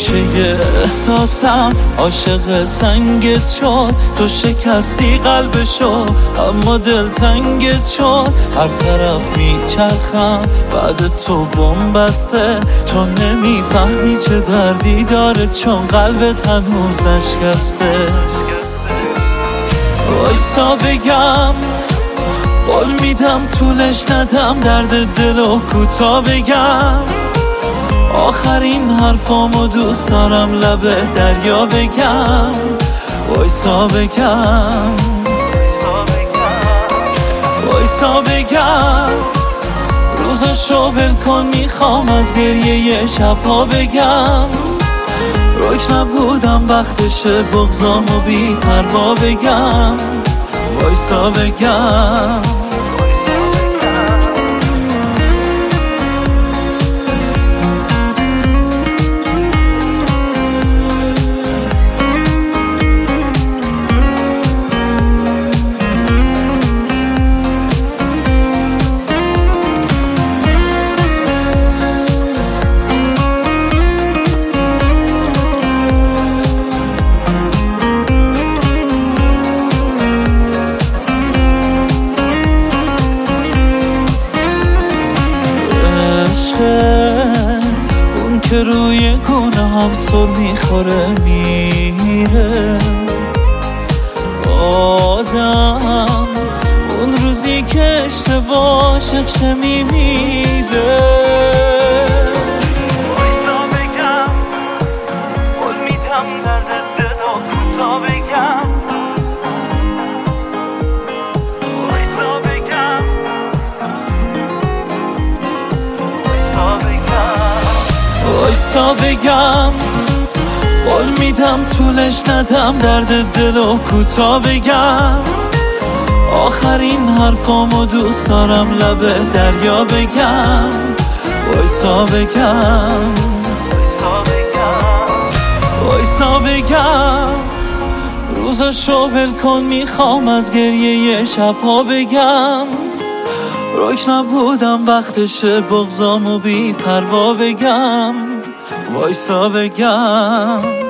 ریشه احساسم عاشق سنگت شد. تو شکستی قلبشو اما دل تنگت شد. هر طرف میچرخم بعد تو بم بسته. تو نمیفهمی چه دردی داره چون قلبت هنوز نشکسته. وایسا بگم قول میدم طولش ندم درد دلو کوتا بگم. آخرین حرفامو دوست دارم لب دریا بگم. وایسا بگم وایسا بگم روزاشو ول کن میخوام از گریه شبها بگم. رک نبودم وقتشه بغضامو بی پروا بگم. وایسا بگم اون که روی گونه هم سر میخوره میره. آدم اون روزی که اشتباه شخشه میمیره. وایسا بگم قول میدم درد دلو کوتا بگم. وایسا بگم وایسا بگم قول میدم طولش ندم درد دلو کوتا بگم. آخرین حرفامو دوست دارم لب دریا بگم. وایسا بگم وایسا بگم روزاشو ول کن میخوام از گریه شبها بگم. رک نبودم وقتشه بغضامو بی پروا بگم. وایسا بگم